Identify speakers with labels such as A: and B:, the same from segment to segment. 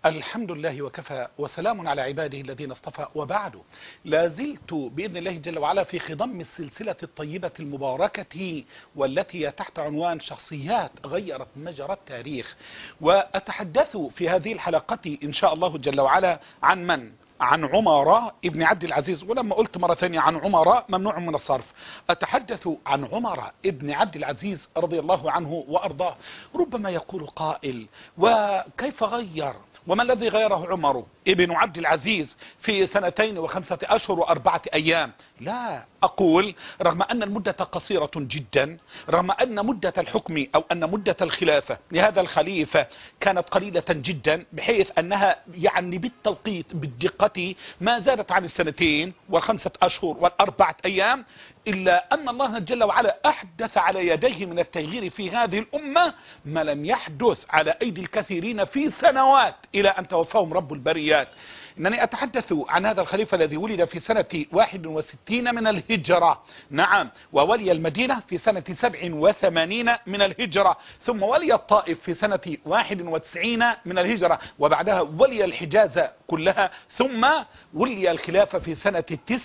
A: الحمد لله وكفى وسلام على عباده الذين اصطفى، وبعد. لا زلت بإذن الله جل وعلا في خضم السلسلة الطيبة المباركة والتي تحت عنوان شخصيات غيرت مجرى التاريخ، وأتحدث في هذه الحلقة إن شاء الله جل وعلا عن من؟ عن عمر ابن عبد العزيز. ولما قلت مرة ثانية عن عمر ممنوع من الصرف، أتحدث عن عمر ابن عبد العزيز رضي الله عنه وأرضاه. ربما يقول قائل: وكيف غير؟ وما الذي غيره عمر ابن عبد العزيز في 2 و5 أشهر و4 أيام؟ لا، أقول رغم أن المدة قصيرة جدا، رغم أن مدة الحكم أو أن مدة الخلافة لهذا الخليفة كانت قليلة جدا، بحيث أنها يعني بالتوقيت بالدقة ما زادت عن 2 و5 أشهر و4 أيام، إلا أن الله جل وعلا أحدث على يديه من التغيير في هذه الأمة ما لم يحدث على أيدي الكثيرين في سنوات إلى أن توفاهم رب البريات. إنني أتحدث عن هذا الخليفة الذي ولد في سنة 61 من الهجرة، نعم، وولي المدينة في سنة 87 من الهجرة، ثم ولي الطائف في سنة 91 من الهجرة، وبعدها ولي الحجاز كلها، ثم ولي الخلافة في سنة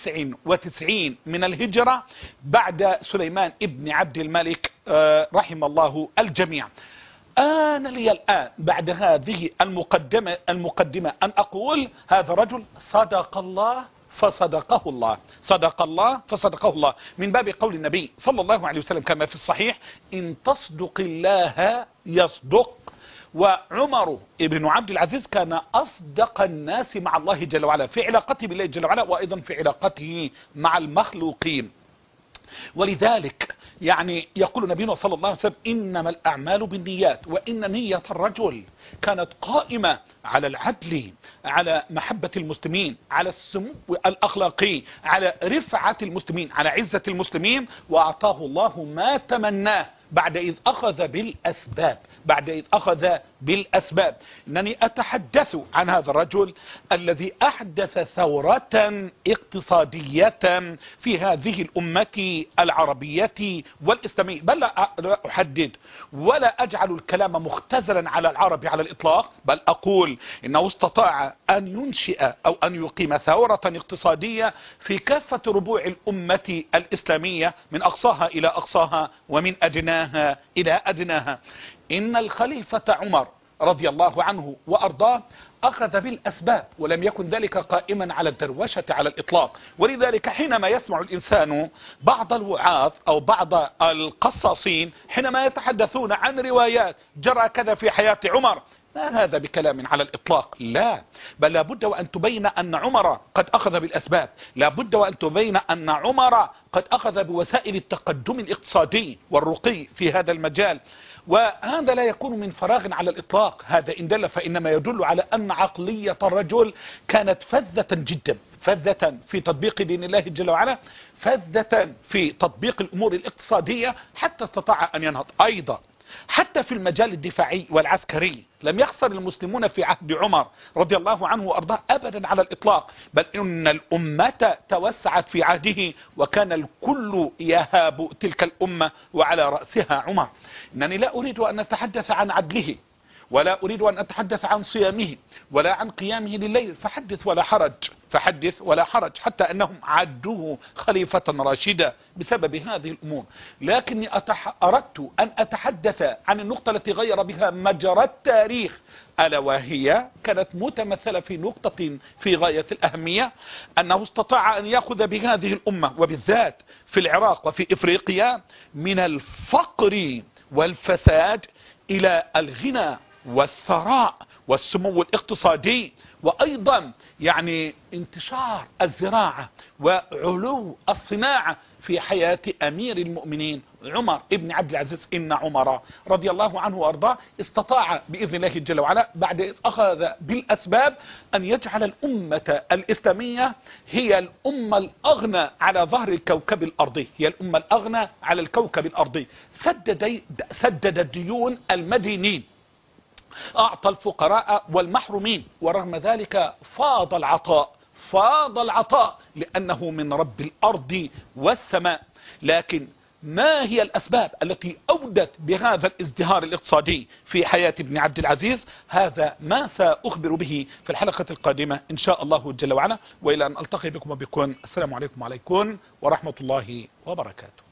A: 99 من الهجرة بعد سليمان ابن عبد الملك رحم الله الجميع. آن لي الآن بعد هذه المقدمة أن أقول: هذا رجل صدق الله فصدقه الله، صدق الله فصدقه الله، من باب قول النبي صلى الله عليه وسلم كما في الصحيح: إن تصدق الله يصدق. وعمر ابن عبد العزيز كان أصدق الناس مع الله جل وعلا في علاقته بالله جل وعلا، وأيضا في علاقته مع المخلوقين. ولذلك يعني يقول نبينا صلى الله عليه وسلم: إنما الأعمال بالنيات، وإن نية الرجل كانت قائمة على العدل، على محبة المسلمين، على السمو الأخلاقي، على رفعة المسلمين، على عزة المسلمين، وأعطاه الله ما تمناه بعد إذ أخذ بالأسباب، بعد إذ أخذ بالأسباب. إنني أتحدث عن هذا الرجل الذي أحدث ثورة اقتصادية في هذه الأمة العربية والإسلامية، بل لا أحدد ولا أجعل الكلام مختزلا على العرب على الإطلاق، بل أقول إنه استطاع أن ينشئ أو أن يقيم ثورة اقتصادية في كافة ربوع الأمة الإسلامية، من أقصاها إلى أقصاها ومن أدناها إلى أدناها. إن الخليفة عمر رضي الله عنه وأرضاه أخذ بالأسباب، ولم يكن ذلك قائما على الدروشة على الإطلاق. ولذلك حينما يسمع الإنسان بعض الوعاظ أو بعض القصاصين حينما يتحدثون عن روايات جرى كذا في حياة عمر، ما هذا بكلام على الإطلاق، لا، بل لابد وأن تبين أن عمر قد أخذ بالأسباب، لابد وأن تبين أن عمر قد أخذ بوسائل التقدم الاقتصادي والرقي في هذا المجال. وهذا لا يكون من فراغ على الإطلاق، هذا إن دل فإنما يدل على أن عقلية الرجل كانت فذة جدا، فذة في تطبيق دين الله جل وعلا، فذة في تطبيق الأمور الاقتصادية، حتى استطاع أن ينهض. أيضا حتى في المجال الدفاعي والعسكري لم يخسر المسلمون في عهد عمر رضي الله عنه وأرضاه أبدا على الإطلاق، بل إن الأمة توسعت في عهده، وكان الكل يهاب تلك الأمة وعلى رأسها عمر. إنني لا أريد أن أتحدث عن عدله، ولا أريد أن أتحدث عن صيامه، ولا عن قيامه لليل، فحدث ولا حرج، فحدث ولا حرج، حتى أنهم عدوه خليفة راشدة بسبب هذه الأمور. لكني أردت أن أتحدث عن النقطة التي غير بها مجرى التاريخ، ألا وهي كانت متمثلة في نقطة في غاية الأهمية، أنه استطاع أن يأخذ بهذه الأمة وبالذات في العراق وفي إفريقيا من الفقر والفساد إلى الغنى والثراء والسمو الاقتصادي، وأيضا يعني انتشار الزراعة وعلو الصناعة في حياة أمير المؤمنين عمر ابن عبد العزيز. إن عمر رضي الله عنه وأرضاه استطاع بإذن الله جل وعلا بعد إذ أخذ بالأسباب أن يجعل الأمة الإسلامية هي الأمة الأغنى على ظهر الكوكب الأرضي، هي الأمة الأغنى على الكوكب الأرضي. سدد الديون المدينين، أعطى الفقراء والمحرومين، ورغم ذلك فاض العطاء لأنه من رب الأرض والسماء. لكن ما هي الأسباب التي أودت بهذا الازدهار الاقتصادي في حياة ابن عبد العزيز؟ هذا ما سأخبر به في الحلقة القادمة إن شاء الله جل وعلا، وإلى أن ألتقي بكم وبكم السلام عليكم ورحمة الله وبركاته.